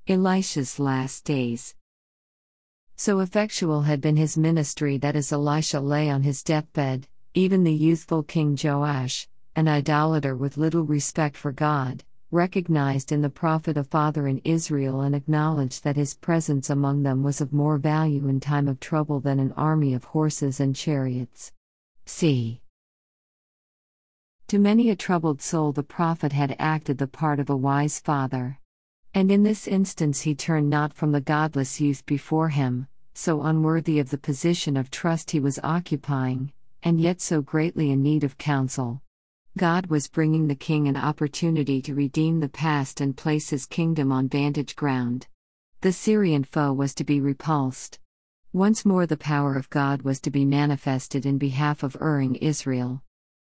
Elisha's last days. So effectual had been his ministry that as Elisha lay on his deathbed, even the youthful King Joash, an idolater with little respect for God, recognized in the prophet a father in Israel and acknowledged that his presence among them was of more value in time of trouble than an army of horses and chariots. C. To many a troubled soul the prophet had acted the part of a wise father. And in this instance he turned not from the godless youth before him, so unworthy of the position of trust he was occupying, and yet so greatly in need of counsel. God was bringing the king an opportunity to redeem the past and place his kingdom on vantage ground. The Syrian foe was to be repulsed. Once more the power of God was to be manifested in behalf of erring Israel.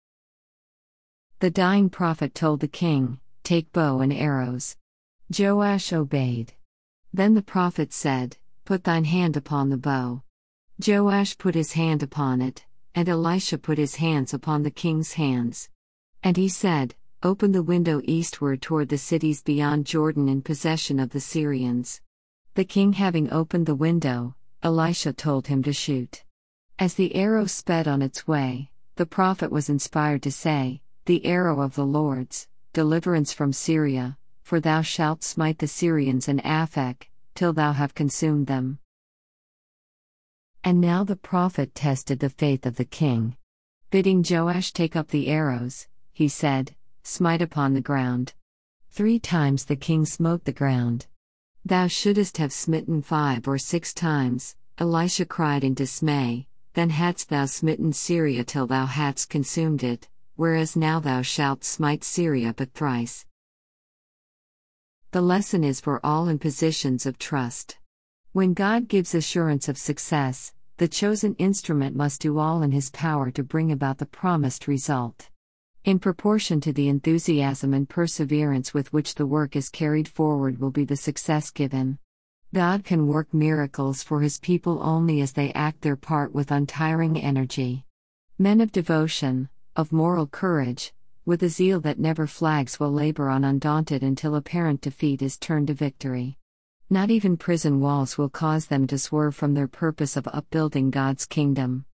The dying prophet told the king, "Take bow and arrows." Joash obeyed. Then the prophet said, "Put thine hand upon the bow." Joash put his hand upon it, and Elisha put his hands upon the king's hands. And he said, "Open the window eastward toward the cities beyond Jordan in possession of the Syrians." The king having opened the window, Elisha told him to shoot. As the arrow sped on its way, the prophet was inspired to say, "The arrow of the Lord's, deliverance from Syria, for thou shalt smite the Syrians in Aphek, till thou have consumed them." And now the prophet tested the faith of the king. Bidding Joash take up the arrows, he said, "Smite upon the ground." 3 times the king smote the ground. "Thou shouldest have smitten 5 or 6 times, Elisha cried in dismay, "then hadst thou smitten Syria till thou hadst consumed it, whereas now thou shalt smite Syria but thrice." The lesson is for all in positions of trust. When God gives assurance of success, the chosen instrument must do all in his power to bring about the promised result. In proportion to the enthusiasm and perseverance with which the work is carried forward will be the success given. God can work miracles for his people only as they act their part with untiring energy. Men of devotion, of moral courage, with a zeal that never flags will labor on undaunted until apparent defeat is turned to victory. Not even prison walls will cause them to swerve from their purpose of upbuilding God's kingdom.